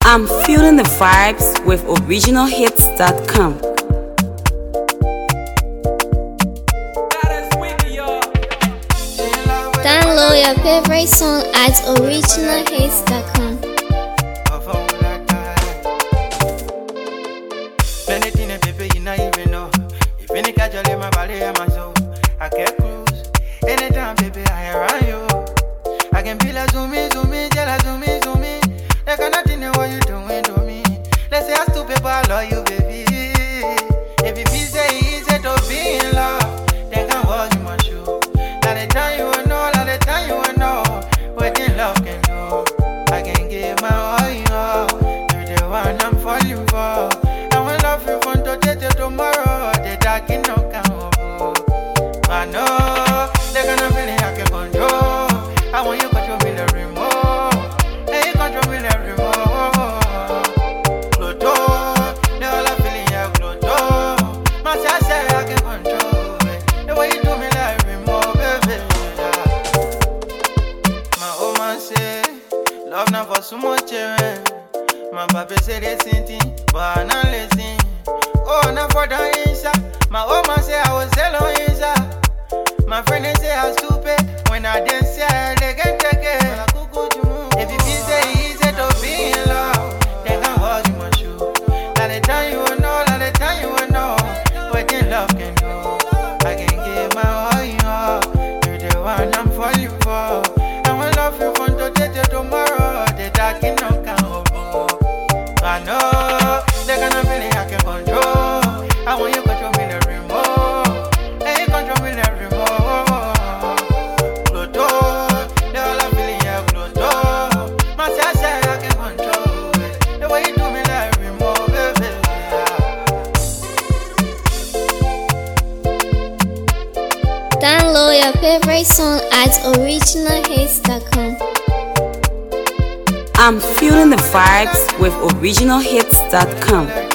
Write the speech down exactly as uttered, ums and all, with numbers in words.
I'm feeling the vibes with original hits dot com. Download your favorite song at original hits dot com. I can cruise anytime, baby. I around you. I can be like zoomy, zoomy, jealous, zoomy, zoomy. There got nothing in what you doing to me. Let's say I stupid, but I love you, baby. If it feels so easy to be in love, then come walk in my shoe. Now the time you will know, now the time you will know what in love can do. I can give my all, you know. You're the one I'm falling for. I will love you from today till tomorrow. The dark in no count. I know they're gonna feel I can control. I want you to control me the remote. Hey, you control me the remote. Cloto, the whole I feeling yeah, Cloto. My sister say I can control it. The way you do me like remote, baby. My old man say, love not for so much. My baby say they sing, but I'm not listening. Oh, not for the inside. My old man say I was alone inside. My friend they say I'm stupid when I didn't say they can take it. If it feels so easy to be in love, then come walk in my shoe. Now the time you will know, now the time you will know what in love can do. I can give my all, you know. You're the one I'm falling for. I will love you from today till tomorrow. The dark in no count. I know they're gonna feel I can control. I want you to control me the remote. Hey, you control me the remote. Download your favorite song at original hits dot com. I'm feeling the vibes with original hits dot com.